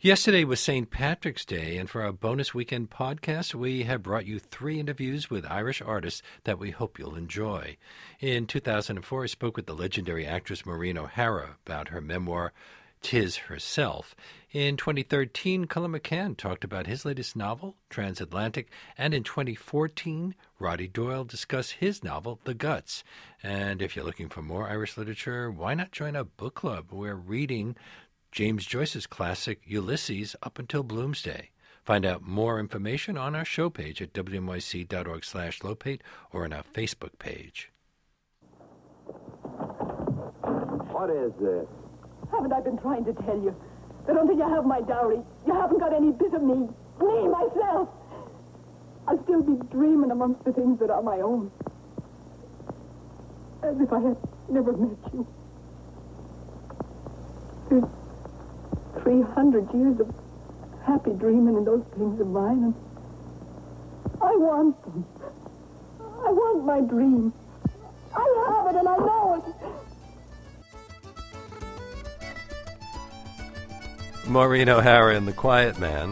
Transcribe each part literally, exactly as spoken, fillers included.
Yesterday was Saint Patrick's Day, and for our bonus weekend podcast, we have brought you three interviews with Irish artists that we hope you'll enjoy. In two thousand four, I spoke with the legendary actress Maureen O'Hara about her memoir, Tis Herself. In twenty thirteen, Cullen McCann talked about his latest novel, Transatlantic, and in twenty fourteen, Roddy Doyle discussed his novel, The Guts. And if you're looking for more Irish literature, why not join our book club? We're reading James Joyce's classic Ulysses up until Bloomsday. Find out more information on our show page at w n y c dot org slash lopate or on our Facebook page. What is this? Haven't I been trying to tell you that until you have my dowry, you haven't got any bit of me, me, myself? I'll still be dreaming amongst the things that are my own. As if I had never met you. There's three hundred years of happy dreaming in those things of mine, and I want them. I want my dream. I have it, and I know it. Maureen O'Hara in The Quiet Man,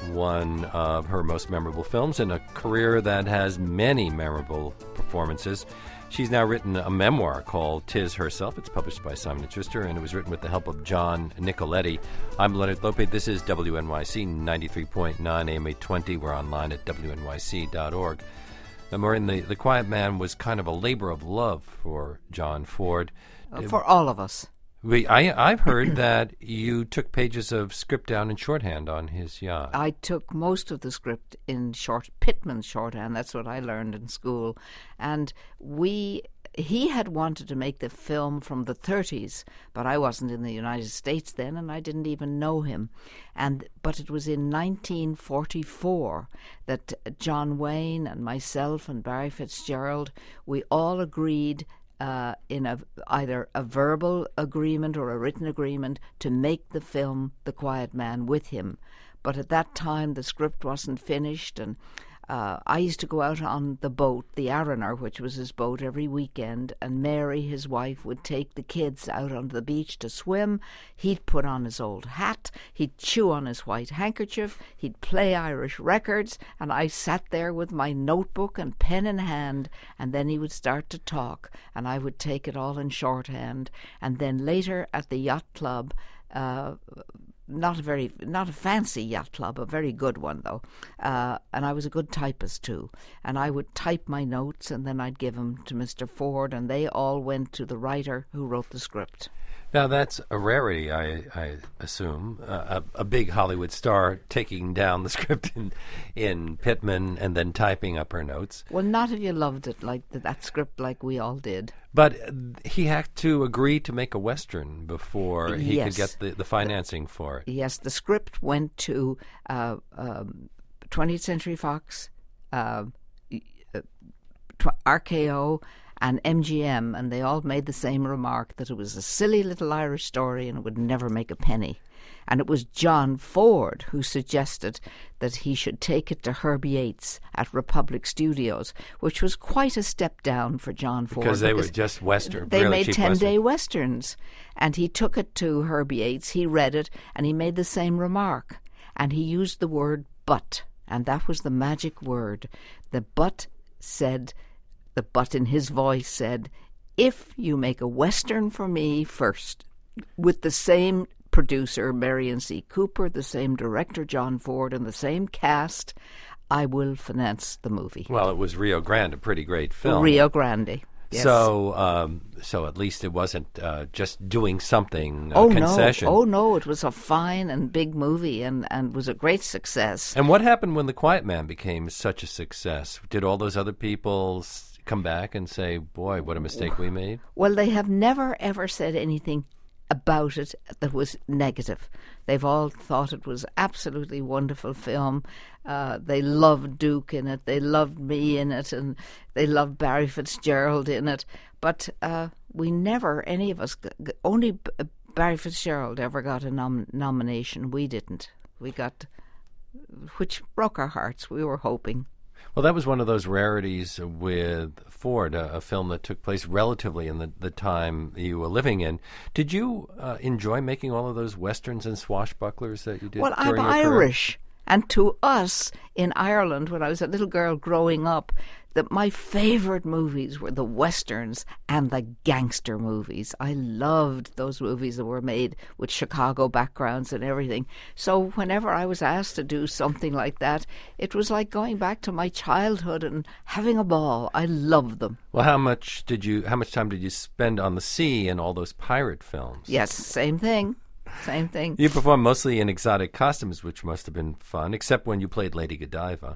one of her most memorable films in a career that has many memorable performances. She's now written a memoir called Tis Herself. It's published by Simon and Schuster, and it was written with the help of John Nicoletti. I'm Leonard Lopate. This is W N Y C ninety-three point nine A M eight twenty. We're online at w n y c dot org. Now, Maureen, the, the Quiet Man was kind of a labor of love for John Ford. Uh, for all of us. We, I, I've heard that you took pages of script down in shorthand on his yacht. I took most of the script in short Pittman shorthand. That's what I learned in school. And we, he had wanted to make the film from the thirties, but I wasn't in the United States then, and I didn't even know him. And but it was in nineteen forty-four that John Wayne and myself and Barry Fitzgerald, we all agreed Uh, in a, either a verbal agreement or a written agreement to make the film The Quiet Man with him. But at that time the script wasn't finished, and uh, I used to go out on the boat, the Arunner, which was his boat, every weekend, and Mary, his wife, would take the kids out onto the beach to swim. He'd put on his old hat, he'd chew on his white handkerchief, he'd play Irish records, and I sat there with my notebook and pen in hand, and then he would start to talk, and I would take it all in shorthand. And then later at the yacht club, uh, Not a very, not a fancy yacht club, a very good one though. Uh, and I was a good typist too. And I would type my notes, and then I'd give them to Mister Ford, and they all went to the writer who wrote the script. Now that's a rarity, I, I assume. Uh, a, a big Hollywood star taking down the script in, in Pittman and then typing up her notes. Well, not if you loved it like the, that script, like we all did. But he had to agree to make a Western before he yes. could get the, the financing for it. Yes, the script went to uh, um, twentieth Century Fox, uh, R K O, and M G M, and they all made the same remark that it was a silly little Irish story and it would never make a penny. And it was John Ford who suggested that he should take it to Herbie Yates at Republic Studios, which was quite a step down for John Ford. Because they were just Western. They really made ten-day Western. Westerns. And he took it to Herbie Yates, he read it, and he made the same remark. And he used the word but, and that was the magic word. The but said, the but in his voice said, if you make a Western for me first, with the same producer, Marion C. Cooper, the same director, John Ford, and the same cast, I will finance the movie. Well, it was Rio Grande, a pretty great film. Rio Grande, yes. So, um, so at least it wasn't uh, just doing something, a oh, concession. No. Oh, no, it was a fine and big movie and, and was a great success. And what happened when The Quiet Man became such a success? Did all those other people come back and say, boy, what a mistake we made? Well, they have never, ever said anything about it that was negative. They've all thought it was absolutely wonderful film. Uh, they loved Duke in it. They loved me in it, and they loved Barry Fitzgerald in it. But uh, we never, any of us, only Barry Fitzgerald ever got a nom- nomination. We didn't. We got, which broke our hearts. We were hoping. Well, that was one of those rarities with Ford, a, a film that took place relatively in the, the time you were living in. Did you uh, enjoy making all of those westerns and swashbucklers that you did Well, I'm during your career? Irish. And to us in Ireland, when I was a little girl growing up, that my favourite movies were the westerns and the gangster movies. I loved those movies that were made with Chicago backgrounds and everything. So whenever I was asked to do something like that, it was like going back to my childhood and having a ball. I loved them. Well, how much did you? How much time did you spend on the sea in all those pirate films? Yes, same thing. Same thing. You performed mostly in exotic costumes, which must have been fun, except when you played Lady Godiva.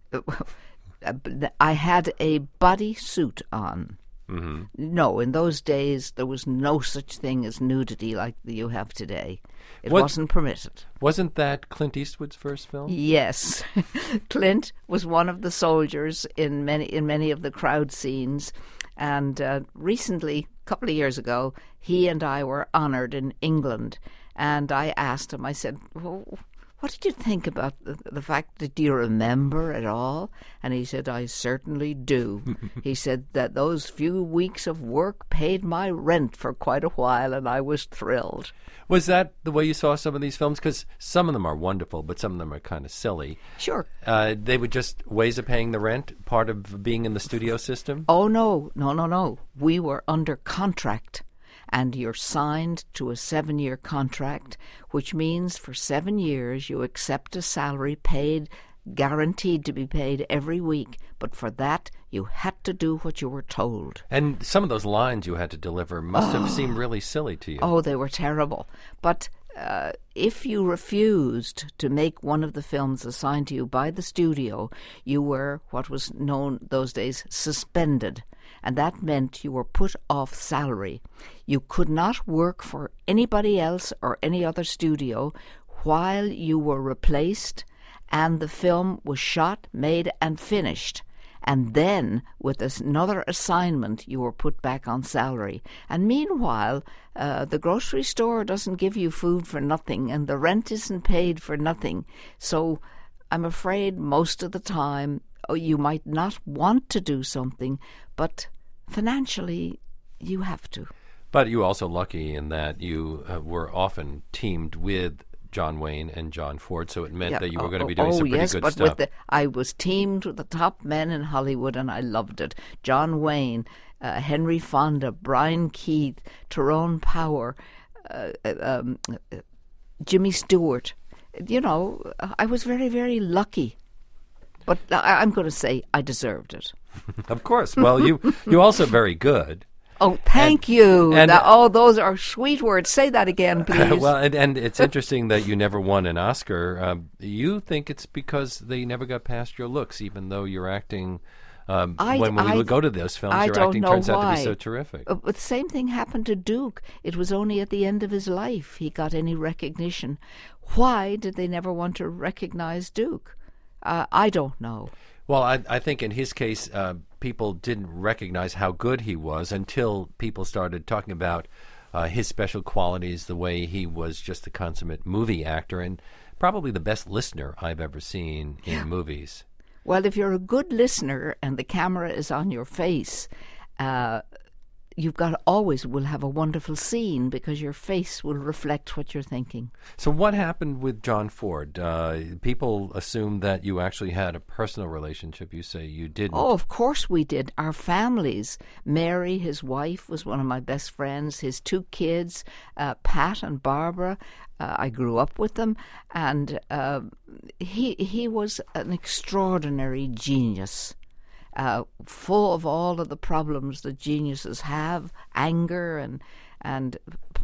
I had a body suit on. Mm-hmm. No, in those days there was no such thing as nudity like you have today. It What- wasn't permitted. Wasn't that Clint Eastwood's first film? Yes, Clint was one of the soldiers in many in many of the crowd scenes, and uh, recently, a couple of years ago, he and I were honoured in England, and I asked him. I said, well, "What did you think about the, the fact that do you remember it all?" And he said, "I certainly do." He said that those few weeks of work paid my rent for quite a while, and I was thrilled. Was that the way you saw some of these films? Because some of them are wonderful, but some of them are kind of silly. Sure. Uh, they were just ways of paying the rent, part of being in the studio system? Oh, no, no, no, no. We were under contract, and you're signed to a seven-year contract, which means for seven years you accept a salary paid, guaranteed to be paid every week. But for that, you had to do what you were told. And some of those lines you had to deliver must have seemed really silly to you. Oh, they were terrible. But uh, if you refused to make one of the films assigned to you by the studio, you were what was known those days suspended. And that meant you were put off salary. You could not work for anybody else or any other studio while you were replaced and the film was shot, made and finished. And then, with this, another assignment, you were put back on salary. And meanwhile, uh, the grocery store doesn't give you food for nothing, and the rent isn't paid for nothing. So I'm afraid most of the time, oh, you might not want to do something, but financially, you have to. But you were also lucky in that you uh, were often teamed with John Wayne and John Ford, so it meant Yeah, that you were oh, going to be doing oh, some pretty yes, good but stuff. With the, I was teamed with the top men in Hollywood, and I loved it. John Wayne, uh, Henry Fonda, Brian Keith, Tyrone Power, uh, um, uh, Jimmy Stewart. You know, I was very, very lucky. But I, I'm going to say I deserved it. Of course. Well, you you also very good. Oh, thank And- you. and- That- oh, those are sweet words. Say that again, please. well, and, and it's interesting that you never won an Oscar. Um, you think it's because they never got past your looks, even though you're acting. Um, I- when when I- we would go to those films, I your don't acting know turns out to why. be so terrific. Uh, But the same thing happened to Duke. It was only at the end of his life he got any recognition. Why did they never want to recognize Duke? Uh, I don't know. Well, I, I think in his case, uh, people didn't recognize how good he was until people started talking about uh, his special qualities, the way he was just a consummate movie actor, and probably the best listener I've ever seen in movies. Well, if you're a good listener and the camera is on your face, uh, you've got always will have a wonderful scene because your face will reflect what you're thinking. So what happened with John Ford? Uh, people assume that you actually had a personal relationship. You say you didn't. Oh, of course we did. Our families. Mary, his wife, was one of my best friends. His two kids, uh, Pat and Barbara, uh, I grew up with them. And uh, he he was an extraordinary genius. Uh, full of all of the problems that geniuses have, anger and and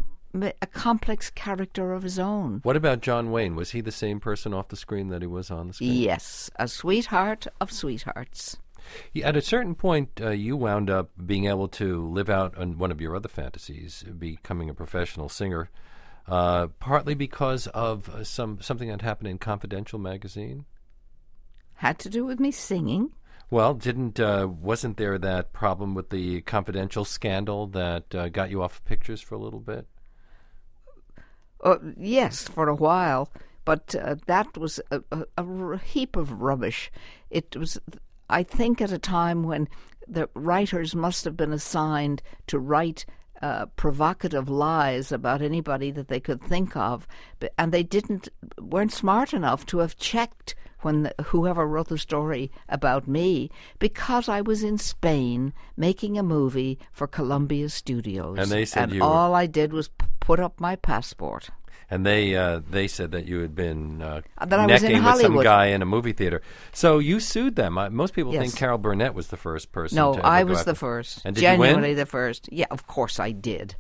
a complex character of his own. What about John Wayne? Was he the same person off the screen that he was on the screen? Yes, a sweetheart of sweethearts. Yeah, at a certain point, uh, you wound up being able to live out on one of your other fantasies, becoming a professional singer, uh, partly because of uh, some something that happened in Confidential magazine. Had to do with me singing. Well, didn't uh, wasn't there that problem with the Confidential scandal that uh, got you off pictures for a little bit? Uh, yes, for a while. But uh, that was a, a, a heap of rubbish. It was, I think, at a time when the writers must have been assigned to write uh, provocative lies about anybody that they could think of, but, and they didn't weren't smart enough to have checked when the, whoever wrote the story about me, because I was in Spain making a movie for Columbia Studios, and they said and you all were... I did was p- put up my passport. And they uh, they said that you had been uh, That I was in necking with some Hollywood. guy in a movie theater. So you sued them. Uh, most people Yes. think Carol Burnett was the first person. No, to ever I go was after- the first. And did you win? Genuinely the first. Yeah, of course I did.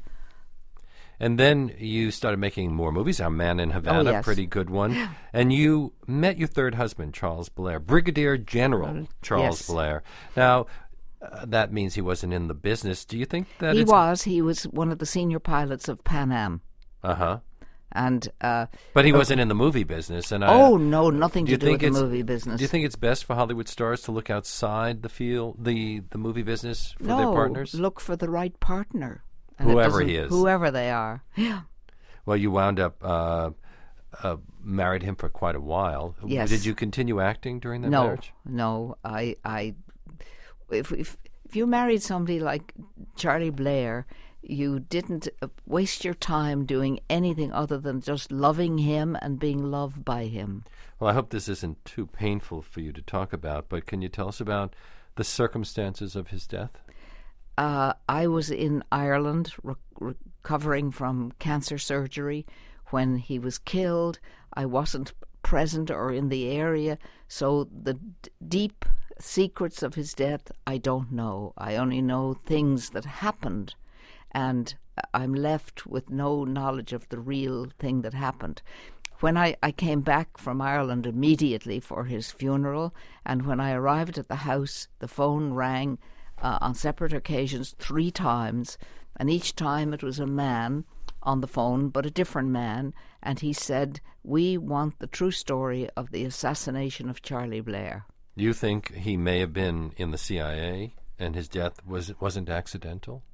And then you started making more movies. Our Man in Havana, yes. pretty good one. And you met your third husband, Charles Blair, Brigadier General Charles yes. Blair. Now, uh, that means he wasn't in the business. Do you think that He it's... was. He was one of the senior pilots of Pan Am. Uh-huh. And uh, But he wasn't in the movie business. And I, oh no, nothing do to you do with think the it's- movie business. Do you think it's best for Hollywood stars to look outside the field, the, the movie business for no, their partners? look for the right partner. And it Whoever doesn't- he is. Whoever they are. Yeah. Well, you wound up uh, uh, married him for quite a while. Yes. Did you continue acting during that No, marriage? no. I, I, if, if if you married somebody like Charlie Blair, you didn't uh, waste your time doing anything other than just loving him and being loved by him. Well, I hope this isn't too painful for you to talk about, but can you tell us about the circumstances of his death? Uh, I was in Ireland re- recovering from cancer surgery when he was killed. I wasn't present or in the area, so the d- deep secrets of his death I don't know. I only know things that happened, and I'm left with no knowledge of the real thing that happened. When I, I came back from Ireland immediately for his funeral, and when I arrived at the house, the phone rang uh, on separate occasions three times, and each time it was a man on the phone, but a different man, and he said, "We want the true story of the assassination of Charlie Blair." You think he may have been in the C I A and his death was, wasn't accidental?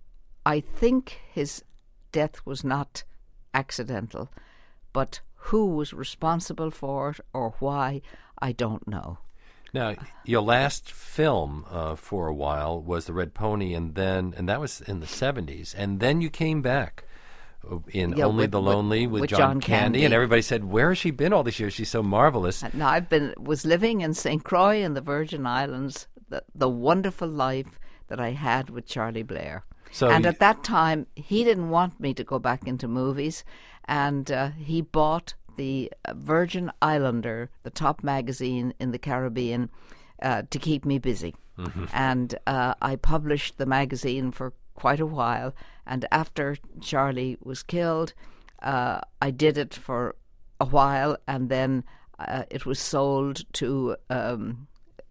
I think his death was not accidental, but who was responsible for it or why, I don't know. Now, your last film uh, for a while was The Red Pony, and then and that was in the seventies, and then you came back in Yeah, Only with- the with- Lonely with, with John, John Candy, Candy. and everybody said, "Where has she been all these years? She's so marvelous." Now, I've been was living in Saint Croix in the Virgin Islands, the, the wonderful life that I had with Charlie Blair. So and you- at that time, he didn't want me to go back into movies, and uh, he bought the Virgin Islander, the top magazine in the Caribbean, uh, to keep me busy. Mm-hmm. And uh, I published the magazine for quite a while, and after Charlie was killed, uh, I did it for a while, and then uh, it was sold to um,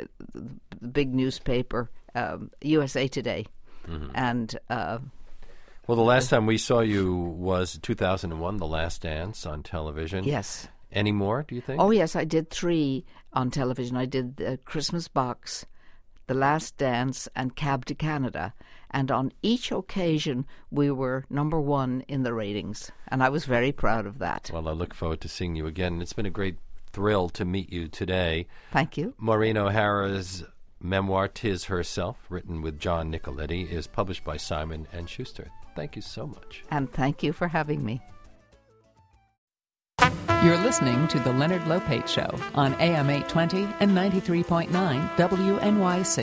the big newspaper, um, U S A Today. Mm-hmm. And uh, Well, the last time we saw you was two thousand one, The Last Dance on television. yes. Any more, do you think? Oh, yes, I did three on television. I did the Christmas Box, The Last Dance, and Cab to Canada. And on each occasion, we were number one in the ratings. And I was very proud of that. Well, I look forward to seeing you again. It's been a great thrill to meet you today. Thank you. Maureen O'Hara's memoir, Tis Herself, written with John Nicoletti, is published by Simon and Schuster. Thank you so much. And thank you for having me. You're listening to The Leonard Lopate Show on A M eight twenty and ninety-three point nine W N Y C.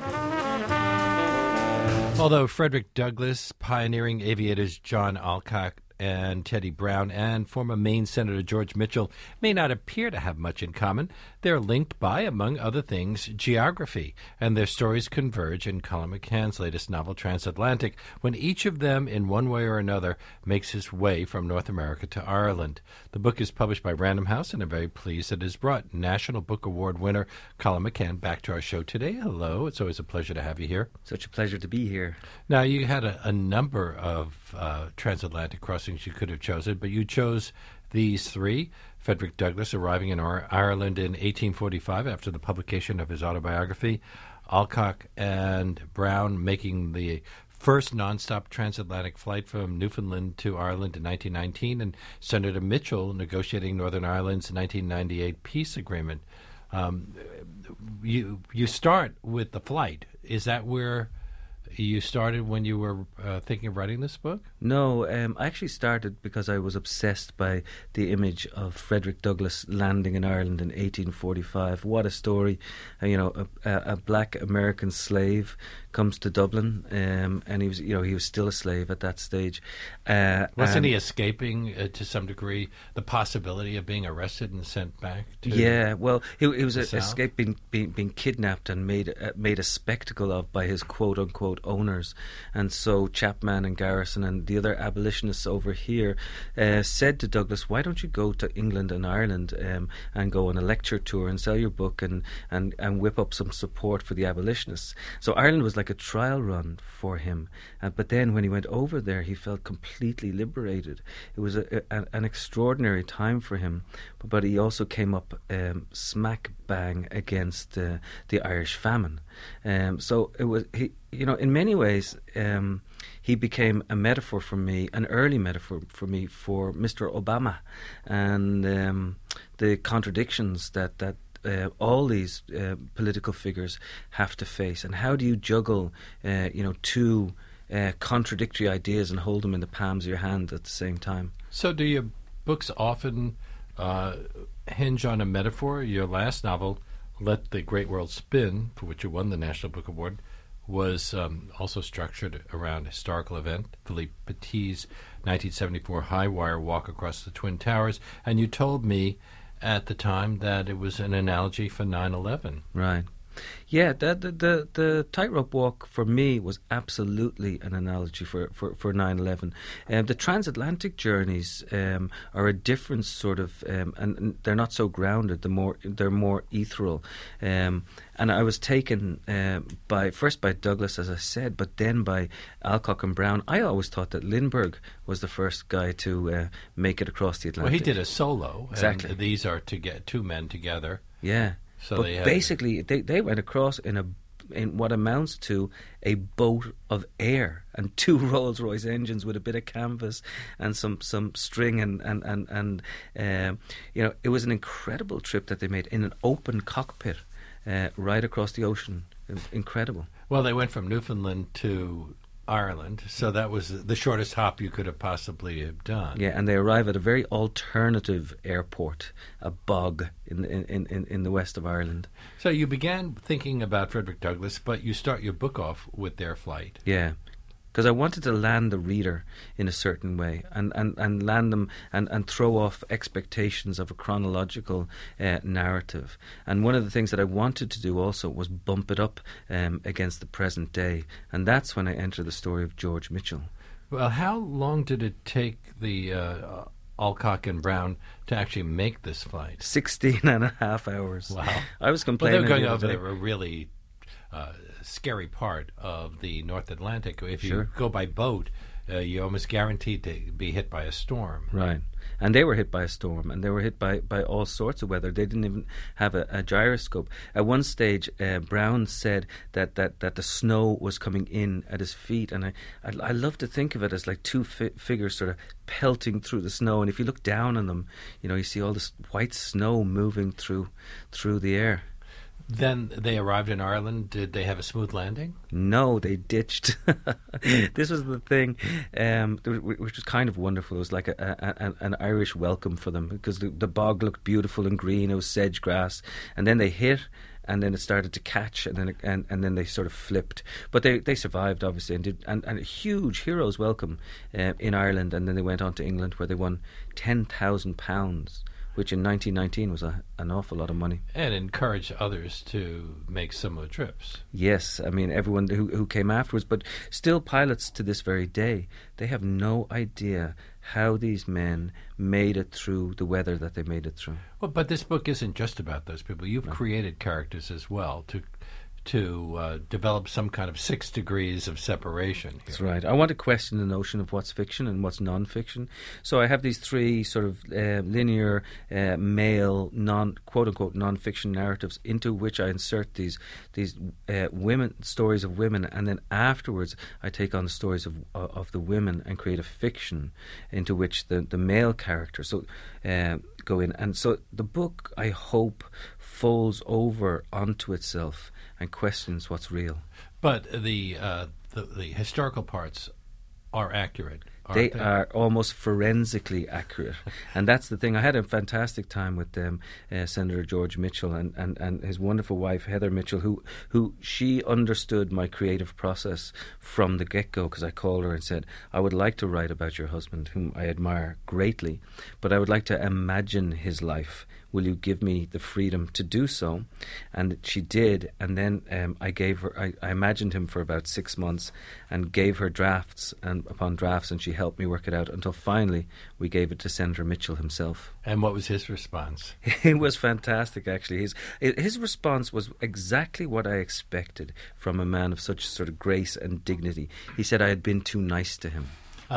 Although Frederick Douglass, pioneering aviators John Alcock and Teddy Brown, and former Maine Senator George Mitchell may not appear to have much in common, they're linked by, among other things, geography, and their stories converge in Colin McCann's latest novel, Transatlantic, when each of them, in one way or another, makes his way from North America to Ireland. The book is published by Random House, and I'm very pleased that it has brought National Book Award winner Colin McCann back to our show today. Hello. It's always a pleasure to have you here. Such a pleasure to be here. Now, you had a, a number of uh, transatlantic crossings you could have chosen, but you chose these three. Frederick Douglass arriving in Ar- Ireland in eighteen forty-five after the publication of his autobiography. Alcock and Brown making the first nonstop transatlantic flight from Newfoundland to Ireland in nineteen nineteen, and Senator Mitchell negotiating Northern Ireland's nineteen ninety-eight peace agreement. Um, you you start with the flight. Is that where you started when you were uh, thinking of writing this book? No, um, I actually started because I was obsessed by the image of Frederick Douglass landing in Ireland in eighteen forty-five. What a story. Uh, you know, a, a, a black American slave comes to Dublin, um, and he was, you know, he was still a slave at that stage. Uh, Wasn't he escaping, uh, to some degree, the possibility of being arrested and sent back to Yeah, well, he, he was the a, South? escaped being, being, being kidnapped and made uh, made a spectacle of by his quote-unquote owners. And so Chapman and Garrison and the other abolitionists over here uh, said to Douglas, why don't you go to England and Ireland um, and go on a lecture tour and sell your book and, and, and whip up some support for the abolitionists. So Ireland was like a trial run for him. Uh, but then when he went over there, he felt completely liberated. It was a, a, an extraordinary time for him. But, but he also came up um, smack bang against uh, the Irish famine. Um, so it was, he, you know, in many ways, um, he became a metaphor for me, an early metaphor for me for Mister Obama and um, the contradictions that that. Uh, all these uh, political figures have to face, and how do you juggle, uh, you know, two uh, contradictory ideas and hold them in the palms of your hand at the same time? So, do your books often uh, hinge on a metaphor? Your last novel, Let the Great World Spin, for which you won the National Book Award, was um, also structured around a historical event, Philippe Petit's nineteen seventy-four high-wire walk across the Twin Towers, and you told me at the time that it was an analogy for nine eleven. Right. Yeah, the the the, the tightrope walk for me was absolutely an analogy for for, for nine eleven. Um, the transatlantic journeys um, are a different sort of, um, and, and they're not so grounded. The more they're more ethereal. Um, and I was taken uh, by first by Douglas, as I said, but then by Alcock and Brown. I always thought that Lindbergh was the first guy to uh, make it across the Atlantic. Well, he did a solo. Exactly. And these are to get two men together. Yeah. So but they had basically, they, they went across in a in what amounts to a boat of air and two Rolls-Royce engines with a bit of canvas and some, some string and and and, and uh, you know, it was an incredible trip that they made in an open cockpit uh, right across the ocean. Incredible. Well, they went from Newfoundland to Ireland, so that was the shortest hop you could have possibly have done. Yeah, and they arrive at a very alternative airport, a bog in in, in, in the west of Ireland. So you began thinking about Frederick Douglass, but you start your book off with their flight. Yeah, because I wanted to land the reader in a certain way and, and, and land them and, and throw off expectations of a chronological uh, narrative. And one of the things that I wanted to do also was bump it up um, against the present day. And that's when I enter the story of George Mitchell. Well, how long did it take the uh, Alcock and Brown to actually make this flight? Sixteen and a half hours. Wow. I was Well, complaining. they were going the other over day. a really uh, scary part of the North Atlantic. If Sure. you go by boat, uh, you're almost guaranteed to be hit by a storm. Right. And they were hit by a storm, and they were hit by, by all sorts of weather. They didn't even have a, a gyroscope. At one stage, uh, Brown said that, that, that the snow was coming in at his feet, and I I, I love to think of it as like two fi- figures sort of pelting through the snow. And if you look down on them, you know, you see all this white snow moving through through the air. Then they arrived in Ireland. Did they have a smooth landing? No, they ditched. This was the thing, um, which was kind of wonderful. It was like a, a, a, an Irish welcome for them because the, the bog looked beautiful and green. It was sedge grass, and then they hit, and then it started to catch, and then it, and, and then they sort of flipped. But they, they survived, obviously, and did and, and a huge hero's welcome uh, in Ireland. And then they went on to England, where they won ten thousand pounds. Which in nineteen nineteen was a, an awful lot of money. And encourage others to make similar trips. Yes, I mean, everyone who, who came afterwards, but still pilots to this very day, they have no idea how these men made it through the weather that they made it through. Well, but this book isn't just about those people. You've No. created characters as well to to uh, develop some kind of six degrees of separation here. That's right. I want to question the notion of what's fiction and what's non-fiction. So I have these three sort of uh, linear, uh, male, non quote-unquote non-fiction narratives into which I insert these these uh, women stories of women, and then afterwards I take on the stories of uh, of the women and create a fiction into which the, the male characters so uh, go in. And so the book, I hope, folds over onto itself and questions what's real. But the uh, the, the historical parts are accurate. They, they are almost forensically accurate. And that's the thing. I had a fantastic time with um, uh, Senator George Mitchell and, and, and his wonderful wife, Heather Mitchell, who, who she understood my creative process from the get-go, because I called her and said, I would like to write about your husband, whom I admire greatly, but I would like to imagine his life. Will you give me the freedom to do so? And she did. And then um, I gave her, I, I imagined him for about six months and gave her drafts and upon drafts, and she helped me work it out until finally we gave it to Senator Mitchell himself. And what was his response? It was fantastic, actually. His, his response was exactly what I expected from a man of such sort of grace and dignity. He said I had been too nice to him.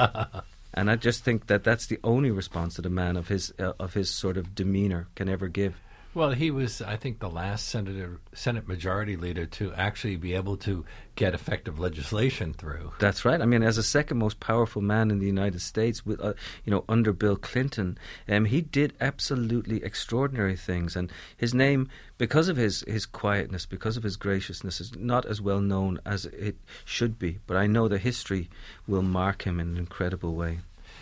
And I just think that that's the only response that a man of his uh, of his sort of demeanor can ever give. Well, he was, I think, the last senator, Senate Majority Leader to actually be able to get effective legislation through. That's right. I mean, as the second most powerful man in the United States, with uh, you know, under Bill Clinton, um, he did absolutely extraordinary things. And his name, because of his, his quietness, because of his graciousness, is not as well known as it should be. But I know the history will mark him in an incredible way.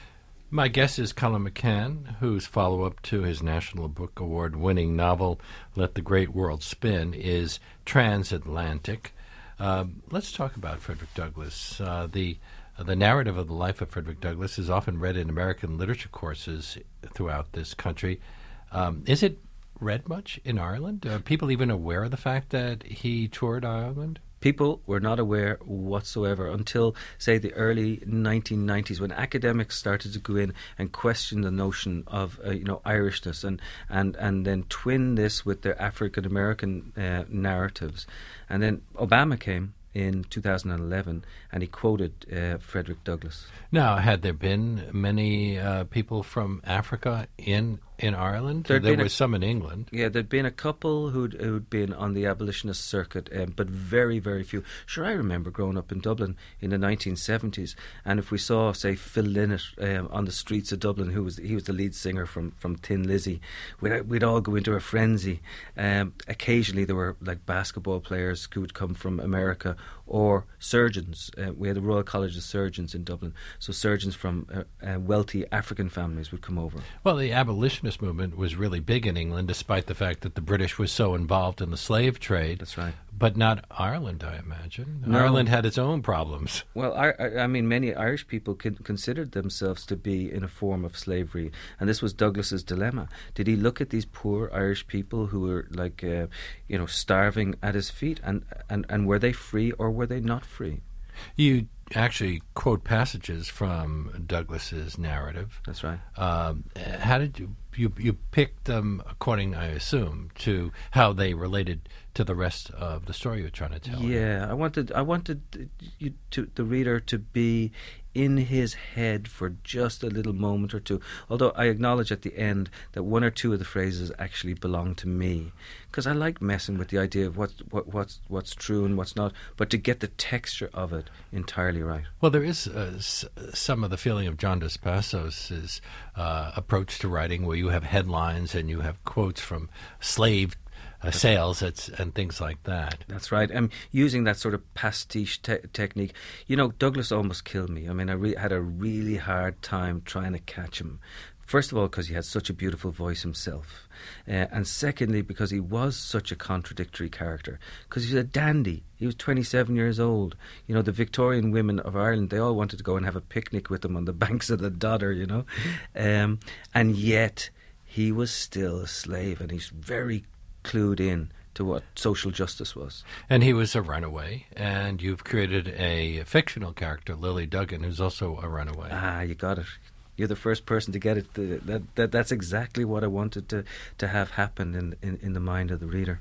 My guest is Colum McCann, whose follow-up to his National Book Award-winning novel, Let the Great World Spin, is Transatlantic. Uh, let's talk about Frederick Douglass. Uh, the uh, the narrative of the life of Frederick Douglass is often read in American literature courses throughout this country. Um, is it read much in Ireland? Are people even aware of the fact that he toured Ireland? People were not aware whatsoever until, say, the early nineteen nineties, when academics started to go in and question the notion of, uh, you know, Irishness, and, and, and then twin this with their African American uh, narratives. And then Obama came in two thousand eleven, and he quoted uh, Frederick Douglass. Now, had there been many uh, people from Africa in in Ireland? There'd there been were a, some in England. Yeah, there'd been a couple who'd, who'd been on the abolitionist circuit, um, but very, very few. Sure, I remember growing up in Dublin in the nineteen seventies, and if we saw, say, Phil Lynott um, on the streets of Dublin, who was he was the lead singer from, from Thin Lizzy, we'd, we'd all go into a frenzy. Um, occasionally there were like basketball players who would come from America, or surgeons. Uh, we had the Royal College of Surgeons in Dublin, so surgeons from uh, uh, wealthy African families would come over. Well, the abolitionist movement was really big in England, despite the fact that the British was so involved in the slave trade. That's right. But not Ireland, I imagine. No. Ireland had its own problems. Well, I, I, I mean, many Irish people con- considered themselves to be in a form of slavery, and this was Douglas's dilemma. Did he look at these poor Irish people who were, like, uh, you know, starving at his feet, and, and, and were they free or were they not free? You actually quote passages from Douglas's narrative. That's right. Um, how did you, you you picked them according, I assume, to how they related to the rest of the story you're trying to tell? Yeah, I wanted I wanted you to the reader to be in his head for just a little moment or two. Although I acknowledge at the end that one or two of the phrases actually belong to me, because I like messing with the idea of what's what, what's what's true and what's not, but to get the texture of it entirely right. Well, there is uh, s- some of the feeling of John Dos Passos' uh, approach to writing, where you have headlines and you have quotes from slave Uh, sales it's, and things like that. That's right. I'm using that sort of pastiche te- technique. You know, Douglas almost killed me. I mean, I re- had a really hard time trying to catch him. First of all, because he had such a beautiful voice himself. Uh, and secondly, because he was such a contradictory character. Because he was a dandy. He was twenty-seven years old. You know, the Victorian women of Ireland, they all wanted to go and have a picnic with him on the banks of the Dodder, you know. Um, and yet, he was still a slave, and he's very clued in to what social justice was. And he was a runaway, and you've created a fictional character, Lily Duggan, who's also a runaway. Ah, you got it. You're the first person to get it. That, that That's exactly what I wanted to, to have happen in, in, in the mind of the reader.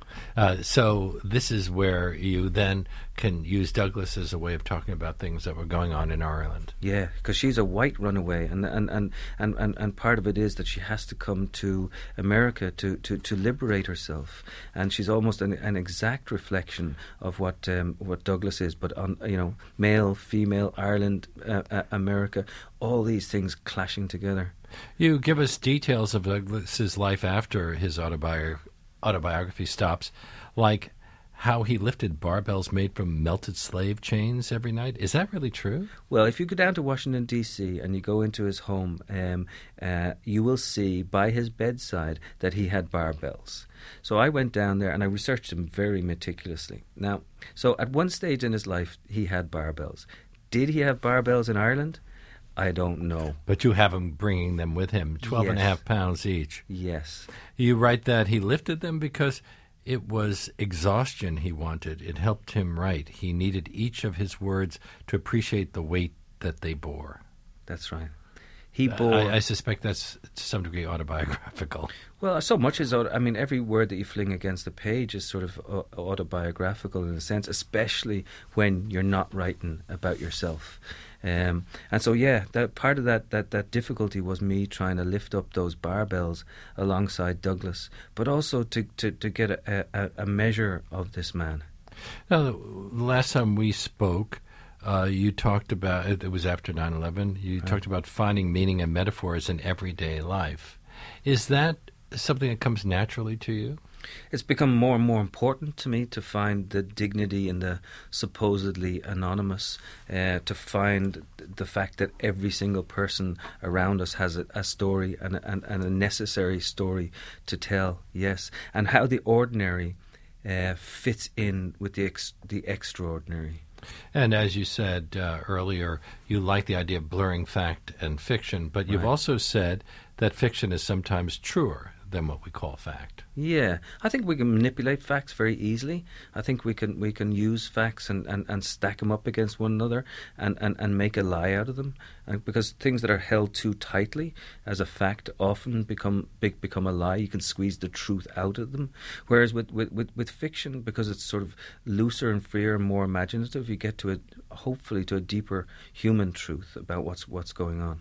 Uh, so this is where you then can use Douglas as a way of talking about things that were going on in Ireland. Yeah, because she's a white runaway, and and, and, and, and and part of it is that she has to come to America to, to, to liberate herself, and she's almost an, an exact reflection of what um, what Douglas is, but on, you know, male, female, Ireland, uh, uh, America, all these things clashing together. You give us details of Douglas's life after his autobi- autobiography stops, like how he lifted barbells made from melted slave chains every night. Is that really true? Well, if you go down to Washington, D C and you go into his home, um, uh, you will see by his bedside that he had barbells. So I went down there and I researched him very meticulously. Now, so at one stage in his life, he had barbells. Did he have barbells in Ireland? I don't know. But you have him bringing them with him, twelve Yes. and a half pounds each. Yes. You write that he lifted them because it was exhaustion he wanted. It helped him write. He needed each of his words to appreciate the weight that they bore. That's right. He bore... I, I suspect that's to some degree autobiographical. Well, so much is... auto- I mean, every word that you fling against the page is sort of uh, autobiographical in a sense, especially when you're not writing about yourself. Um, and so, yeah, that part of that, that, that difficulty was me trying to lift up those barbells alongside Douglas, but also to, to, to get a, a, a measure of this man. Now, the last time we spoke, uh, you talked about, it was after nine eleven, you Right. talked about finding meaning and metaphors in everyday life. Is that something that comes naturally to you? It's become more and more important to me to find the dignity in the supposedly anonymous, uh, to find the fact that every single person around us has a, a story and, and, and a necessary story to tell, yes, and how the ordinary uh, fits in with the ex- the extraordinary. And as you said uh, earlier, you like the idea of blurring fact and fiction, but you've Right. also said that fiction is sometimes truer than what we call fact. Yeah, I think we can manipulate facts very easily. I think we can we can use facts and, and, and stack them up against one another and, and, and make a lie out of them. And because things that are held too tightly as a fact often become big, become a lie. You can squeeze the truth out of them. Whereas with, with, with, with fiction, because it's sort of looser and freer and more imaginative, you get to a, hopefully to a deeper human truth about what's what's going on.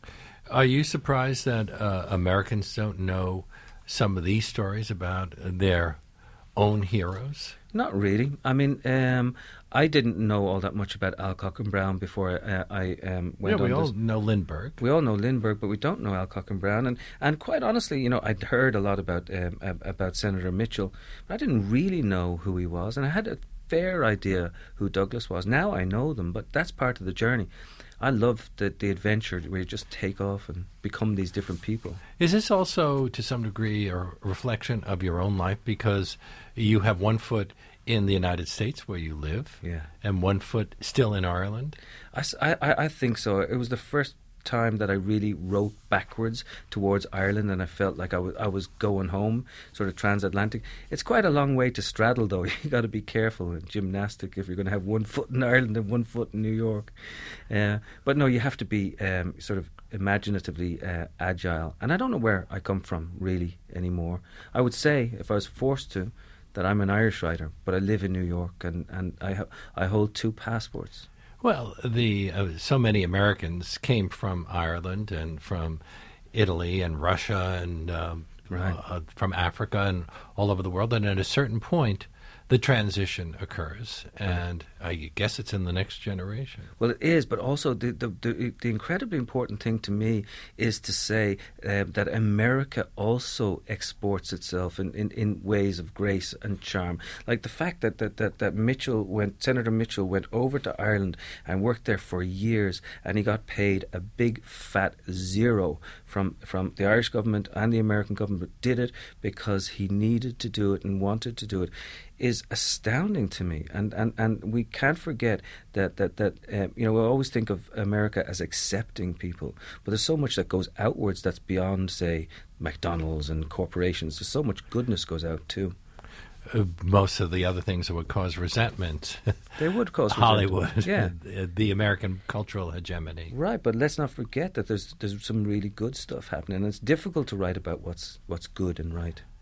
Are you surprised that uh, Americans don't know some of these stories about their own heroes? Not really. I mean, um, I didn't know all that much about Alcock and Brown before I, I um, went yeah, we on all this. know Lindbergh. We all know Lindbergh, but we don't know Alcock and Brown. And, and quite honestly, you know, I'd heard a lot about um, about Senator Mitchell, but I didn't really know who he was. And I had a fair idea who Douglas was. Now I know them, but that's part of the journey. I love the, the adventure where you just take off and become these different people. Is this also, to some degree, a reflection of your own life? Because you have one foot in the United States where you live, Yeah. and one foot still in Ireland? I, s- I- I- I think so. It was the first time that I really wrote backwards towards Ireland, and I felt like I was I was going home, sort of transatlantic. It's quite a long way to straddle, though. You got to be careful in gymnastic if you're going to have one foot in Ireland and one foot in New York. Uh, but no, you have to be um, sort of imaginatively uh, agile. And I don't know where I come from really anymore. I would say, if I was forced to, that I'm an Irish writer, but I live in New York, and and I ha- I hold two passports. Well, the uh, so many Americans came from Ireland and from Italy and Russia and um, Right. uh, from Africa and all over the world. And at a certain point, the transition occurs, and I guess it's in the next generation. Well, it is, but also the the, the, the incredibly important thing to me is to say uh, that America also exports itself in, in, in ways of grace and charm. Like the fact that, that, that, that Mitchell went, Senator Mitchell went over to Ireland and worked there for years, and he got paid a big fat zero from, from the Irish government and the American government, did it because he needed to do it and wanted to do it, is astounding to me. And, and, and we can't forget that, that, that um, you know, we always think of America as accepting people, but there's so much that goes outwards that's beyond, say, McDonald's and corporations. There's so much goodness goes out too. Uh, most of the other things that would cause resentment. They would cause Hollywood, resentment. Yeah. the, the American cultural hegemony. Right, but let's not forget that there's there's some really good stuff happening, and it's difficult to write about what's what's good and right.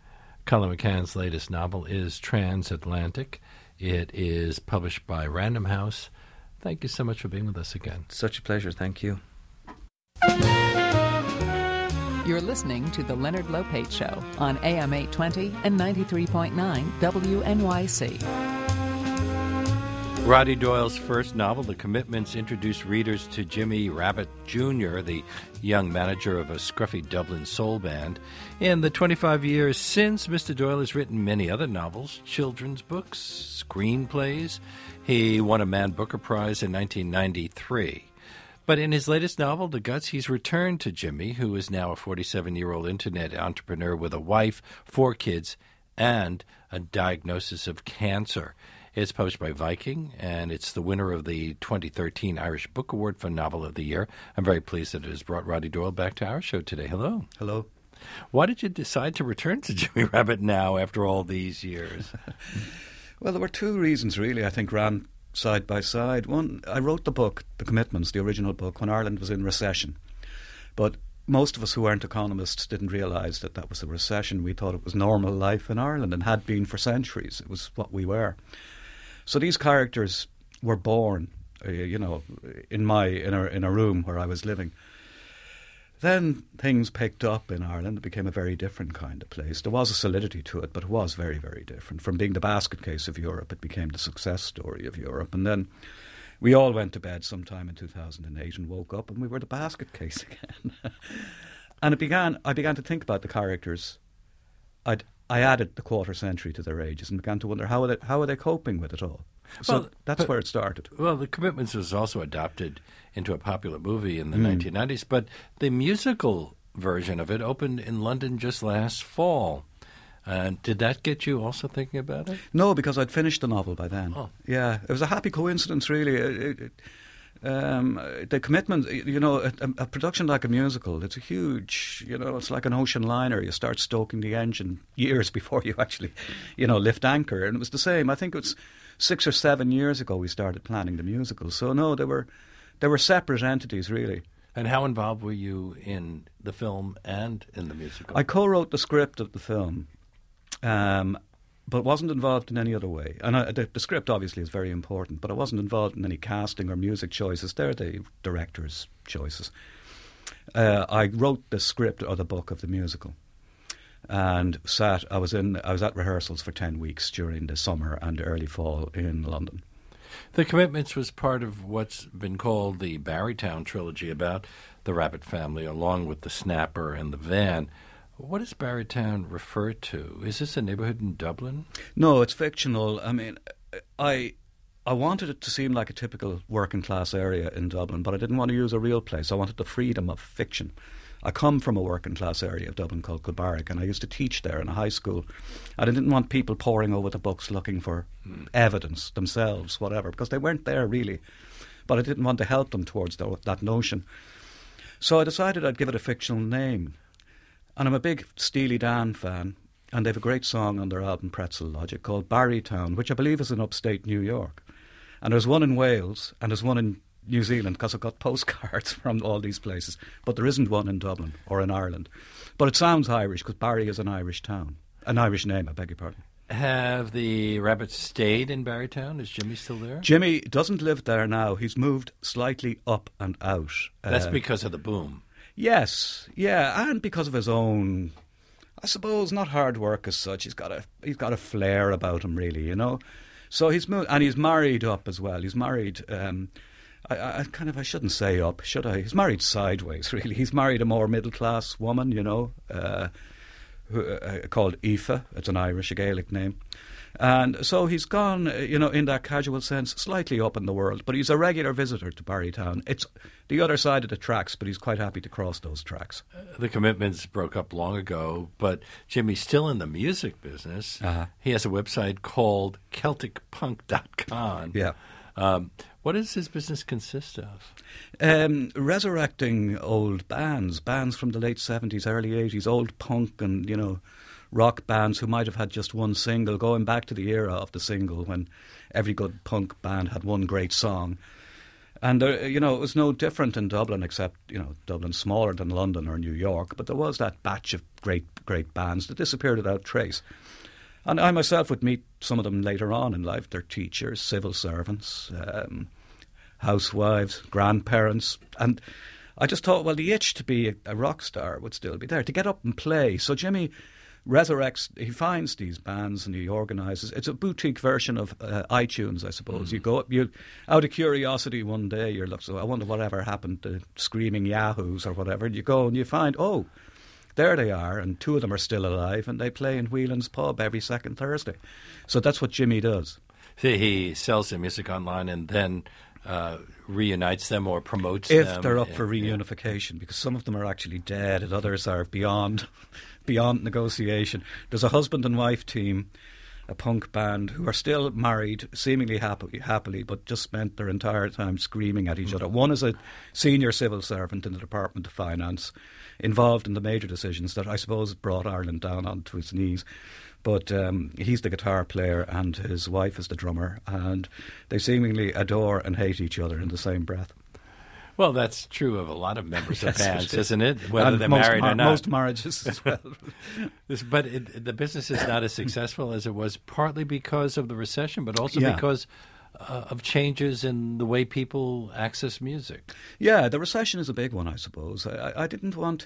Colin McCann's latest novel is Transatlantic. It is published by Random House. Thank you so much for being with us again. Such a pleasure. Thank you. You're listening to The Leonard Lopate Show on A M eight twenty and ninety-three point nine W N Y C. Roddy Doyle's first novel, The Commitments, introduced readers to Jimmy Rabbit Junior, the young manager of a scruffy Dublin soul band. In the twenty-five years since, Mister Doyle has written many other novels, children's books, screenplays. He won a Man Booker Prize in nineteen ninety-three. But in his latest novel, The Guts, he's returned to Jimmy, who is now a forty-seven-year-old internet entrepreneur with a wife, four kids, and a diagnosis of cancer. It's published by Viking, and it's the winner of the twenty thirteen Irish Book Award for Novel of the Year. I'm very pleased that it has brought Roddy Doyle back to our show today. Hello. Hello. Why did you decide to return to Jimmy Rabbit now after all these years? Well, there were two reasons, really, I think, ran side by side. One, I wrote the book, The Commitments, the original book, when Ireland was in recession. But most of us who weren't economists didn't realise that that was a recession. We thought it was normal life in Ireland and had been for centuries. It was what we were. So these characters were born, uh, you know, in my in a, in a room where I was living. Then things picked up in Ireland. It became a very different kind of place. There was a solidity to it, but it was very, very different. From being the basket case of Europe, it became the success story of Europe. And then we all went to bed sometime in two thousand eight and woke up and we were the basket case again. And it began. I began to think about the characters. I'd I added the quarter century to their ages and began to wonder how are they, how are they coping with it all. So well, that's but, where it started. Well, The Commitments was also adopted into a popular movie in the Mm. nineteen nineties, but the musical version of it opened in London just last fall. Uh, did that get you also thinking about it? No, because I'd finished the novel by then. Oh. Yeah, it was a happy coincidence, really. It, it, um, the commitment, you know, a, a production like a musical, it's a huge, you know, it's like an ocean liner. You start stoking the engine years before you actually, you know, lift anchor. And it was the same. I think it was six or seven years ago we started planning the musical. So, no, they were, they were separate entities, really. And how involved were you in the film and in the musical? I co-wrote the script of the film. Um, but wasn't involved in any other way. And I, the, the script obviously is very important, but I wasn't involved in any casting or music choices. They're the director's choices. Uh, I wrote the script or the book of the musical, and sat. I was in. I was at rehearsals for ten weeks during the summer and early fall in London. The Commitments was part of what's been called the Barrytown trilogy about the Rabbit family, along with the Snapper and the Van. What does Barrytown refer to? Is this a neighbourhood in Dublin? No, it's fictional. I mean, I I wanted it to seem like a typical working class area in Dublin, but I didn't want to use a real place. I wanted the freedom of fiction. I come from a working class area of Dublin called Kilbarrack, and I used to teach there in a high school. And I didn't want people poring over the books looking for mm. evidence themselves, whatever, because they weren't there really. But I didn't want to help them towards the, that notion. So I decided I'd give it a fictional name. And I'm a big Steely Dan fan, and they have a great song on their album Pretzel Logic called Barrytown, which I believe is in upstate New York. And there's one in Wales, and there's one in New Zealand, because I've got postcards from all these places. But there isn't one in Dublin or in Ireland. But it sounds Irish, because Barry is an Irish town. An Irish name, I beg your pardon. Have the Rabbits stayed in Barrytown? Is Jimmy still there? Jimmy doesn't live there now. He's moved slightly up and out. That's uh, because of the boom. Yes, yeah, and because of his own, I suppose, not hard work as such. He's got a he's got a flair about him, really, you know. So he's moved, and he's married up as well. He's married. Um, I, I kind of I shouldn't say up, should I? He's married sideways, really. He's married a more middle class woman, you know, uh, who, uh, called Aoife. It's an Irish, a Gaelic name. And so he's gone, you know, in that casual sense, slightly up in the world. But he's a regular visitor to Barrytown. It's the other side of the tracks, but he's quite happy to cross those tracks. Uh, the Commitments broke up long ago, but Jimmy's still in the music business. Uh-huh. He has a website called Celtic Punk dot com. Yeah. Um, what does his business consist of? Um, resurrecting old bands, bands from the late seventies, early eighties, old punk and, you know, rock bands who might have had just one single, going back to the era of the single when every good punk band had one great song. And, there, you know, it was no different in Dublin, except, you know, Dublin's smaller than London or New York, but there was that batch of great, great bands that disappeared without trace. And I myself would meet some of them later on in life. They're teachers, civil servants, um, housewives, grandparents. And I just thought, well, the itch to be a, a rock star would still be there, to get up and play. So Jimmy resurrects, he finds these bands and he organises. It's a boutique version of uh, iTunes, I suppose. Mm. You go up, you out of curiosity one day, you're like, so I wonder whatever happened to Screaming Yahoos or whatever. And you go and you find, oh, there they are, and two of them are still alive, and they play in Whelan's pub every second Thursday. So that's what Jimmy does. He sells their music online and then uh, reunites them or promotes if them. If they're up and, for reunification, yeah. Because some of them are actually dead and others are beyond beyond negotiation. There's a husband and wife team, a punk band, who are still married, seemingly happily, happily, but just spent their entire time screaming at each other. One is a senior civil servant in the Department of Finance, involved in the major decisions that I suppose brought Ireland down onto its knees. But um, he's the guitar player and his wife is the drummer, and they seemingly adore and hate each other in the same breath. Well, that's true of a lot of members of yes, bands, it is. Isn't it? Whether and they're most married mar- or not. Most marriages as well. This, but it, the business is not as successful as it was, partly because of the recession, but also yeah. because uh, of changes in the way people access music. Yeah, the recession is a big one, I suppose. I, I didn't want...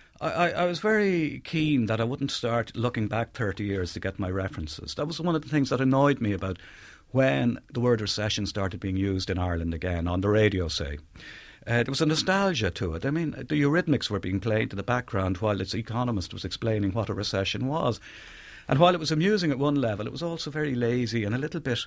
I, I was very keen that I wouldn't start looking back thirty years to get my references. That was one of the things that annoyed me about when the word recession started being used in Ireland again, on the radio, say. Uh, there was a nostalgia to it. I mean, the Eurythmics were being played to the background while its economist was explaining what a recession was. And while it was amusing at one level, it was also very lazy and a little bit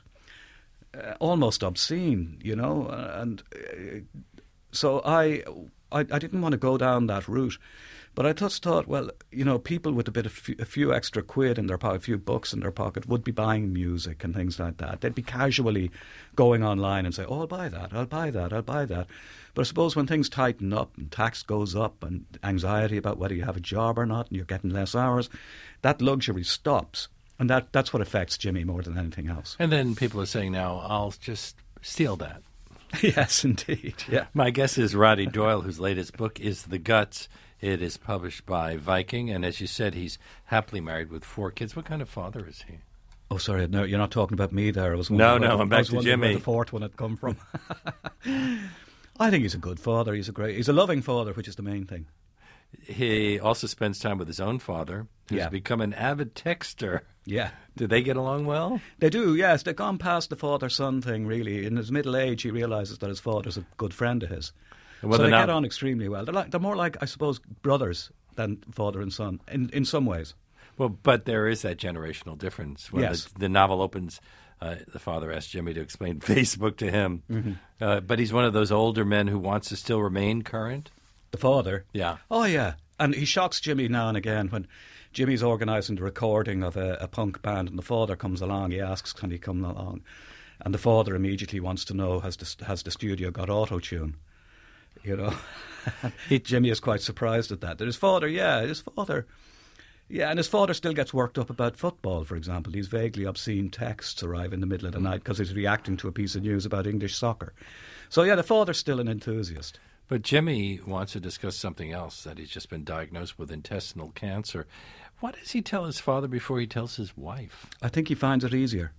uh, almost obscene, you know. And uh, so I, I, I didn't want to go down that route. But I just thought, well, you know, people with a bit of few, a few extra quid in their pocket, a few bucks in their pocket, would be buying music and things like that. They'd be casually going online and say, oh, I'll buy that, I'll buy that, I'll buy that. But I suppose when things tighten up and tax goes up and anxiety about whether you have a job or not and you're getting less hours, that luxury stops. And that that's what affects Jimmy more than anything else. And then people are saying now, I'll just steal that. Yes, indeed, yeah. My guest is Roddy Doyle, whose latest book is The Guts. It is published by Viking, and as you said, he's happily married with four kids. What kind of father is he? Oh, sorry, no, you're not talking about me there. I was no, no, where, I'm back to Jimmy. Where the fourth one had come from. I think he's a good father. He's a great, he's a loving father, which is the main thing. He also spends time with his own father, who's yeah. become an avid texter. Yeah. Do they get along well? They do, yes. They've gone past the father-son thing, really. In his middle age, he realises that his father's a good friend of his. Well, so they not... get on extremely well. They're, like, they're more like, I suppose, brothers than father and son, in, in some ways. Well, but there is that generational difference. When yes. the, the novel opens, uh, the father asks Jimmy to explain Facebook to him. Mm-hmm. Uh, but he's one of those older men who wants to still remain current. The father? Yeah. Oh, yeah. And he shocks Jimmy now and again when Jimmy's organising the recording of a, a punk band and the father comes along. He asks, can he come along? And the father immediately wants to know, has the, has the studio got auto-tune? You know, he, Jimmy is quite surprised at that. His father, yeah, his father, yeah, and his father still gets worked up about football, for example. These vaguely obscene texts arrive in the middle of the night because he's reacting to a piece of news about English soccer. So, yeah, the father's still an enthusiast. But Jimmy wants to discuss something else, that he's just been diagnosed with intestinal cancer. What does he tell his father before he tells his wife? I think he finds it easier.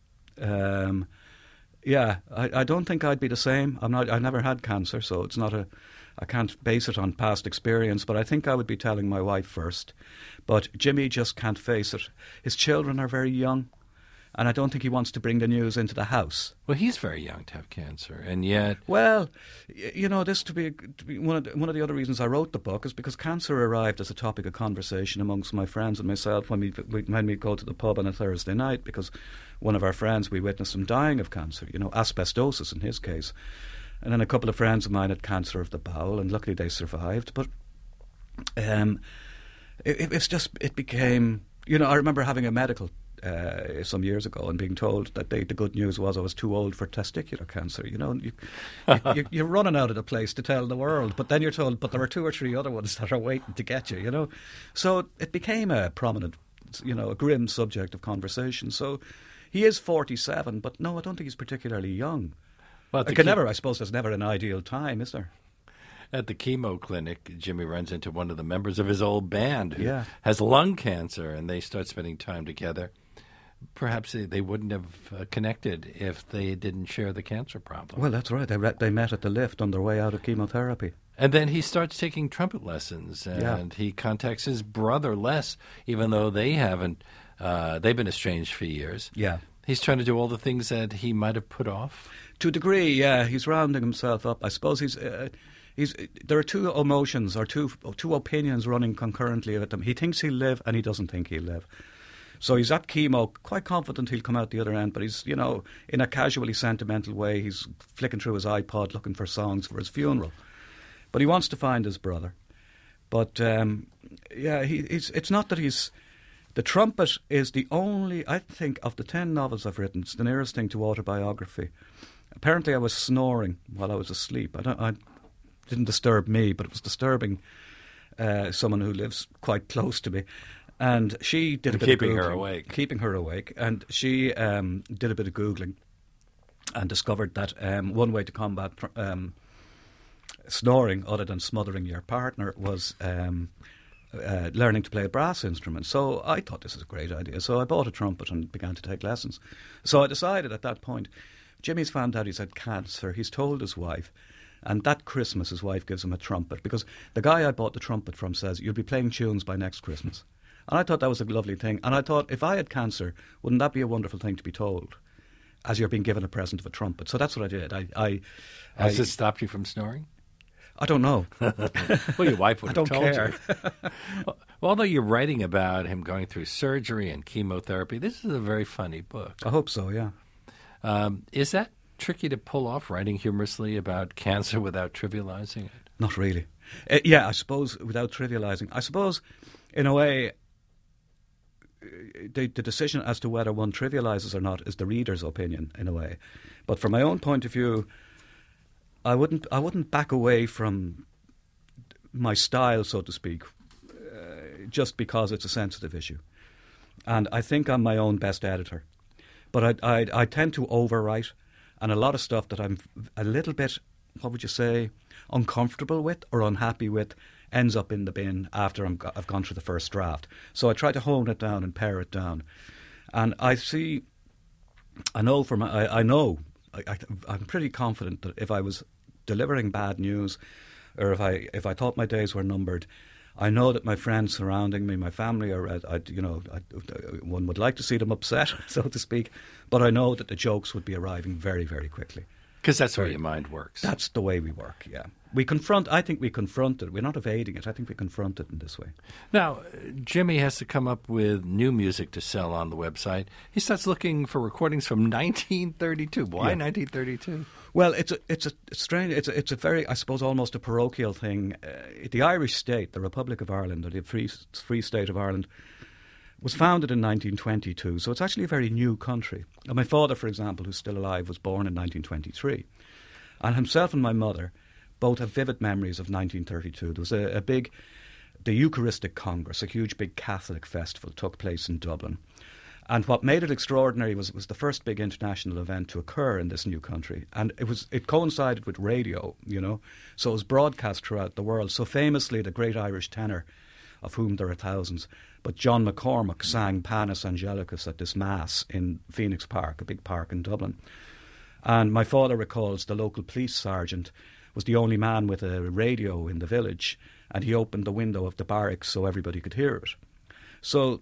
Um... Yeah, I, I don't think I'd be the same. I'm not. I never had cancer, so it's not a. I can't base it on past experience. But I think I would be telling my wife first. But Jimmy just can't face it. His children are very young, and I don't think he wants to bring the news into the house. Well, he's very young to have cancer, and yet. Well, you know, this to be, to be one of the, one of the other reasons I wrote the book is because cancer arrived as a topic of conversation amongst my friends and myself when we when we go to the pub on a Thursday night because. One of our friends, we witnessed him dying of cancer, you know, asbestosis in his case. And then a couple of friends of mine had cancer of the bowel, and luckily they survived. But um, it, it's just, it became, you know, I remember having a medical uh, some years ago and being told that they, the good news was I was too old for testicular cancer, you know. And you, you, you're running out of the place to tell the world, but then you're told, but there are two or three other ones that are waiting to get you, you know. So it became a prominent, you know, a grim subject of conversation. So... He is forty-seven, but no, I don't think he's particularly young. Well, I the can ke- never, I suppose there's never an ideal time, is there? At the chemo clinic, Jimmy runs into one of the members of his old band who Yeah. has lung cancer, and they start spending time together. Perhaps they, they wouldn't have uh, connected if they didn't share the cancer problem. Well, that's right. They, re- they met at the lift on their way out of chemotherapy. And then he starts taking trumpet lessons, and Yeah. he contacts his brother Les, even though they haven't, uh, they've been estranged for years. Yeah. He's trying to do all the things that he might have put off. To a degree, yeah, he's rounding himself up. I suppose he's, uh, he's. There are two emotions or two two opinions running concurrently with him. He thinks he'll live, and he doesn't think he'll live. So he's at chemo, quite confident he'll come out the other end. But he's, you know, in a casually sentimental way, he's flicking through his iPod looking for songs for his funeral. But he wants to find his brother. But um, yeah, he, he's. It's not that he's. The Trumpet is the only, I think, of the ten novels I've written, it's the nearest thing to autobiography. Apparently I was snoring while I was asleep. I don't, I didn't disturb me, but it was disturbing uh, someone who lives quite close to me. And she did a bit Keeping of Googling. her awake. Keeping her awake. And she um, did a bit of Googling and discovered that um, one way to combat um, snoring, other than smothering your partner, was... Um, Uh, learning to play a brass instrument. So I thought this was a great idea. So I bought a trumpet and began to take lessons. So I decided at that point, Jimmy's found out he's had cancer. He's told his wife. And that Christmas, his wife gives him a trumpet. Because the guy I bought the trumpet from says, you'll be playing tunes by next Christmas. And I thought that was a lovely thing. And I thought, if I had cancer, wouldn't that be a wonderful thing to be told? As you're being given a present of a trumpet. So that's what I did. I, I, Has I, it stopped you from snoring? I don't know. Well, your wife would I have don't told care. you. Well, although you're writing about him going through surgery and chemotherapy, this is a very funny book. I hope so, yeah. Um, is that tricky to pull off, writing humorously about cancer without trivializing it? Not really. Uh, yeah, I suppose, without trivialising, I suppose, in a way, uh, the, the decision as to whether one trivialises or not is the reader's opinion, in a way. But from my own point of view, I wouldn't, I wouldn't back away from my style, so to speak, uh, just because it's a sensitive issue. And I think I'm my own best editor. But I, I, I tend to overwrite, and a lot of stuff that I'm a little bit, what would you say, uncomfortable with or unhappy with ends up in the bin after I'm, I've gone through the first draft. So I try to hone it down and pare it down. And I see, I know from, I, I know, I, I, I'm pretty confident that if I was delivering bad news, or if I if I thought my days were numbered, I know that my friends surrounding me, my family, are, I, I, you know, I, one would like to see them upset, so to speak, but I know that the jokes would be arriving very, very quickly. Because that's where your mind works. That's the way we work, yeah. We confront, I think we confront it. We're not evading it. I think we confront it in this way. Now, Jimmy has to come up with new music to sell on the website. He starts looking for recordings from nineteen thirty-two. Why Yeah. nineteen thirty-two? Well, it's a, it's a it's strange. It's a, it's a very, I suppose, almost a parochial thing. Uh, the Irish state, the Republic of Ireland, or the Free Free State of Ireland, was founded in nineteen twenty-two. So it's actually a very new country. And my father, for example, who's still alive, was born in nineteen twenty-three, and himself and my mother both have vivid memories of nineteen thirty-two. There was a, a big, the Eucharistic Congress, a huge big Catholic festival, took place in Dublin. And what made it extraordinary was it was the first big international event to occur in this new country. And it was it coincided with radio, you know, so it was broadcast throughout the world. So famously, the great Irish tenor, of whom there are thousands, but John McCormack sang Panis Angelicus at this mass in Phoenix Park, a big park in Dublin. And my father recalls the local police sergeant was the only man with a radio in the village, and he opened the window of the barracks so everybody could hear it. So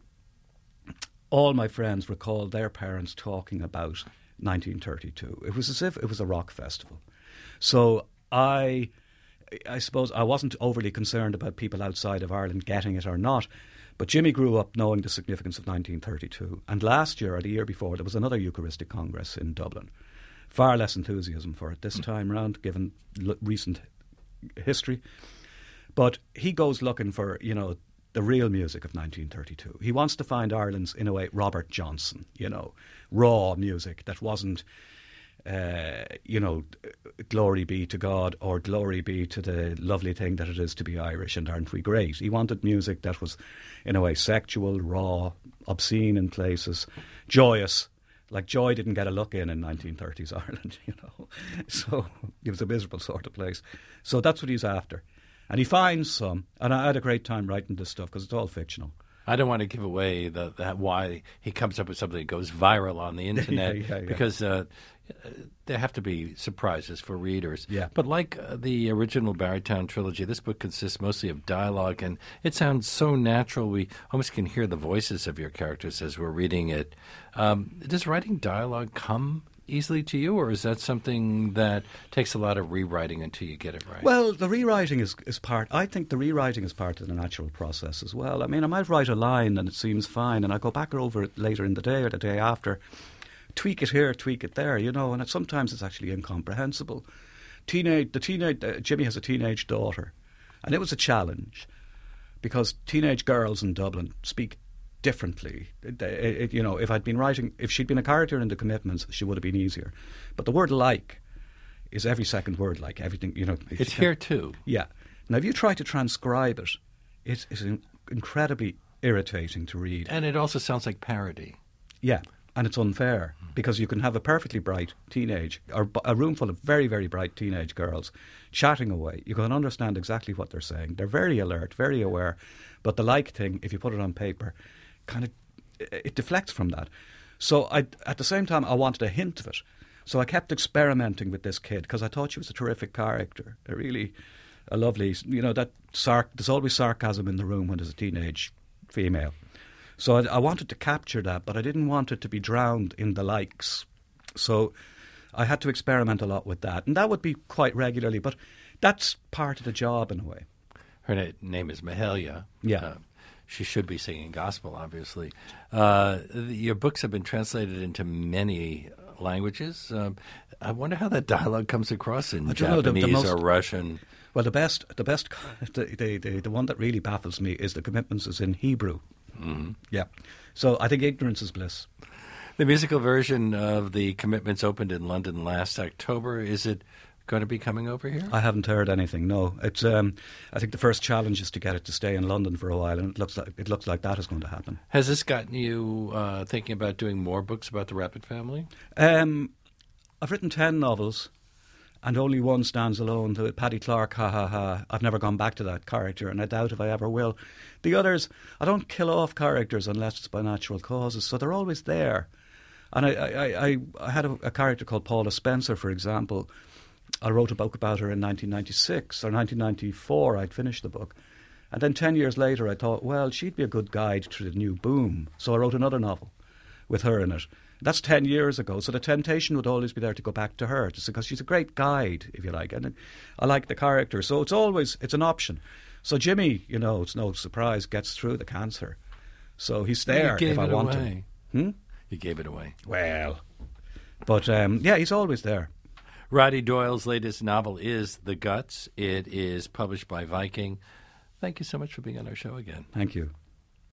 all my friends recalled their parents talking about nineteen thirty-two. It was as if it was a rock festival. So I, I suppose I wasn't overly concerned about people outside of Ireland getting it or not, but Jimmy grew up knowing the significance of nineteen thirty-two. And last year, or the year before, there was another Eucharistic Congress in Dublin. Far less enthusiasm for it this time round, given l- recent history. But he goes looking for, you know, the real music of nineteen thirty-two. He wants to find Ireland's, in a way, Robert Johnson, you know, raw music that wasn't, uh, you know, glory be to God or glory be to the lovely thing that it is to be Irish and aren't we great. He wanted music that was, in a way, sexual, raw, obscene in places, joyous, Like Joy didn't get a look in in nineteen thirties Ireland, you know. So it was a miserable sort of place. So that's what he's after. And he finds some. And I had a great time writing this stuff because it's all fictional. I don't want to give away the, that why he comes up with something that goes viral on the internet yeah, yeah, yeah. because uh, there have to be surprises for readers. Yeah. But like uh, the original Barrytown trilogy, this book consists mostly of dialogue, and it sounds so natural. We almost can hear the voices of your characters as we're reading it. Um, does writing dialogue come easily to you, or is that something that takes a lot of rewriting until you get it right? Well, the rewriting is, is part, I think the rewriting is part of the natural process as well. I mean, I might write a line and it seems fine, and I go back over it later in the day or the day after, tweak it here, tweak it there, you know, and it, sometimes it's actually incomprehensible. Teenage, the teenage, uh, Jimmy has a teenage daughter, and it was a challenge because teenage girls in Dublin speak differently. It, it, it, you know, if I'd been writing, if she'd been a character in The Commitments, she would have been easier. But the word "like" is every second word, like everything. You know, it's here too. Yeah. Now, if you try to transcribe it, it is in, incredibly irritating to read, and it also sounds like parody. Yeah, and it's unfair because you can have a perfectly bright teenage or a room full of very, very bright teenage girls chatting away. You can understand exactly what they're saying. They're very alert, very aware. But the "like" thing, if you put it on paper, kind of it deflects from that. So I, at the same time, I wanted a hint of it. So I kept experimenting with this kid because I thought she was a terrific character, a really a lovely, you know, that sarc- there's always sarcasm in the room when there's a teenage female. So I, I wanted to capture that, but I didn't want it to be drowned in the likes. So I had to experiment a lot with that, and that would be quite regularly. But that's part of the job in a way. Her na- name is Mahalia. Yeah. Uh, she should be singing gospel, obviously. Uh, the, your books have been translated into many languages. Um, I wonder how that dialogue comes across in Japanese know, the, the most, or Russian. Well, the best, the best, the, the, the, the one that really baffles me is The Commitments is in Hebrew. Mm-hmm. Yeah. So I think ignorance is bliss. The musical version of The Commitments opened in London last October. Is it going to be coming over here? I haven't heard anything. No, it's. Um, I think the first challenge is to get it to stay in London for a while, and it looks like it looks like that is going to happen. Has this gotten you uh, thinking about doing more books about the Rapid family? Um, I've written ten novels, and only one stands alone. The Paddy Clark, ha ha ha. I've never gone back to that character, and I doubt if I ever will. The others, I don't kill off characters unless it's by natural causes, so they're always there. And I, I, I, I had a, a character called Paula Spencer, for example. I wrote a book about her in nineteen ninety-six or nineteen ninety-four. I'd finished the book. And then ten years later, I thought, well, she'd be a good guide to the new boom. So I wrote another novel with her in it. That's ten years ago. So the temptation would always be there to go back to her, just because she's a great guide, if you like. And I like the character. So it's always, it's an option. So Jimmy, you know, it's no surprise, gets through the cancer. So he's there if I want away. him. Hmm? You gave it away. Well. But, um, yeah, he's always there. Roddy Doyle's latest novel is The Guts. It is published by Viking. Thank you so much for being on our show again. Thank you.